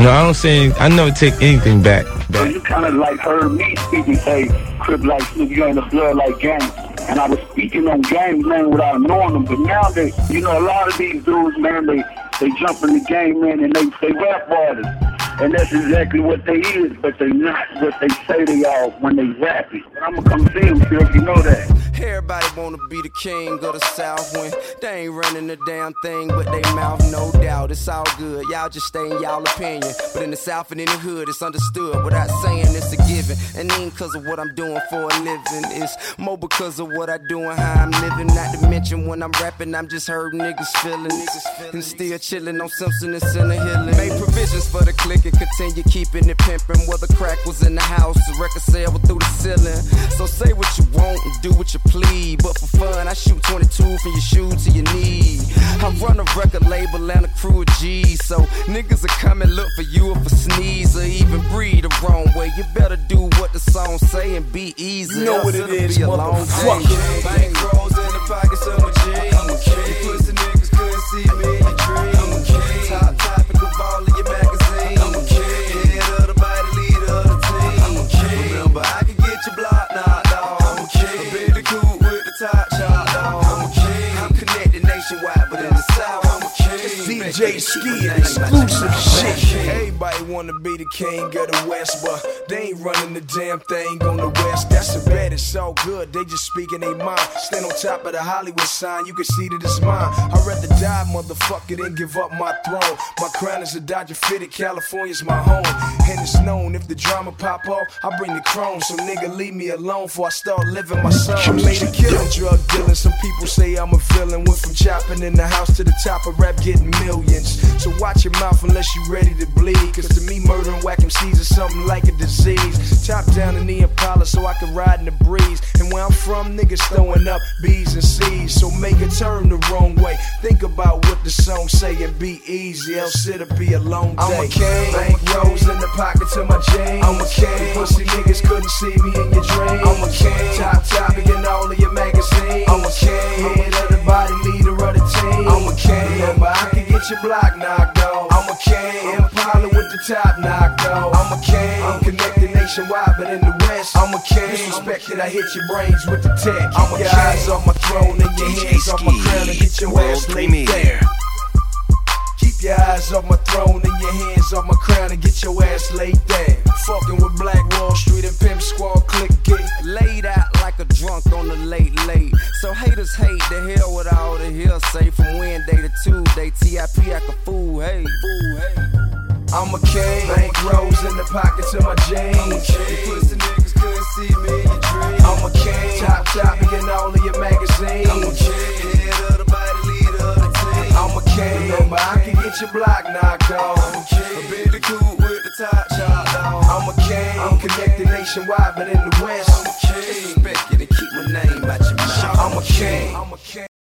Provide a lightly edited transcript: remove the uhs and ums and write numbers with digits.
No, I don't say. I never take anything back. So you kind of like heard me speaking, say, Crip like Snoop, you ain't a blood like Game. And I was speaking on Game, man, without knowing them. But now they, you know, a lot of these dudes, man, they jump in the game, man, and they rap artists. And that's exactly what they is, but they not what they say they are when they rap it. And I'm gonna come see them, if you know that. Everybody wanna be the king of the South when they ain't running the damn thing but they mouth, no doubt. It's all good, y'all just stay in y'all opinion. But in the South and in the hood, it's understood without saying it's a given. And ain't cause of what I'm doing for a living, it's more because of what I do and how I'm living. Not to mention when I'm rapping, I'm just hurting niggas' feelings. And still chilling on Simpson and Center Hilling. Made provisions for the clique and continue keeping it pimping. Whether crack was in the house, the record sale was through the ceiling. So say what you want and do what you please. But for fun, I shoot 22 from your shoe to your knee. I run a record label and a crew of G's. So niggas will come and look for you if a sneeze or even breathe the wrong way. You better do what the song say and be easy. You know what it is, motherfucker. Bank rolls in the pockets of my jeans. I'm a king. You pussy niggas couldn't see me in your dreams. I'm a king. Top topic of all of your magazines. I'm a king. Head of the body, leader of the team. I'm a king. Remember, I can get your block knocked off. I'm a king. A big coupe with the top chopped off. I'm a king. I'm connected nationwide, but in the South, I'm a king. DJ Ski, exclusive shit. Everybody wanna be the king of the West, but they ain't running the damn thing on the West. That's a bad, it's all good. They just speaking their mind. Stand on top of the Hollywood sign, you can see that it's mine. I'd rather die, motherfucker, than give up my throne. My crown is a Dodger fitted, California's my home. And it's known if the drama pop off, I bring the chrome. So nigga, leave me alone before I start living my song. I made a killing, drug dealing. Some people say I'm a villain. Went from chopping in the house to the top of rap, getting millions. So watch your mouth unless you ready to bleed. Cause to me, murder and whack MCs is something like a disease. Top down in the Impala so I can ride in the breeze. And where I'm from, niggas throwing up B's and C's. So make a turn the wrong way. Think about what the song say and be easy, else it'll be a long day. I'm a king, bank rolls in the pockets of my jeans. I'm a king, pussy niggas couldn't see me in your dreams. I'm a king, top topic in all of your magazines. I'm a king, head of the body, leader of the team. I'm a king, remember I can get your block knocked off. I'm a king, Impala with the top knocked off. I'm a king, I'm connected nationwide, but in the West, I'm a king. Disrespect that I hit your brains with the tech. I'm a king, eyes off my throne and your hands off my crown and get your ass laid there. Keep your eyes off my throne and your hands off my crown and get your ass laid down. Fucking with Black Wall Street and Pimp Squad, click it. Laid out like a drunk on the late. So haters hate, the hell with all the hearsay. From Wednesday to Tuesday, TIP act a fool, hey. I'm a king, bank rolls in the pockets of my jeans. I'm a king, pussy niggas couldn't see me in your dreams. I'm a king, top topic in all of your magazines. I'm a king, head of the body, leader of the team. I'm a king, remember I can get your block knocked off. I'm a king, a big coupe with the top chopped off. I'm a king, I'm connected nationwide, but in the West, I'm a king. Disrespect it and keep my name out your mouth. I'm a king.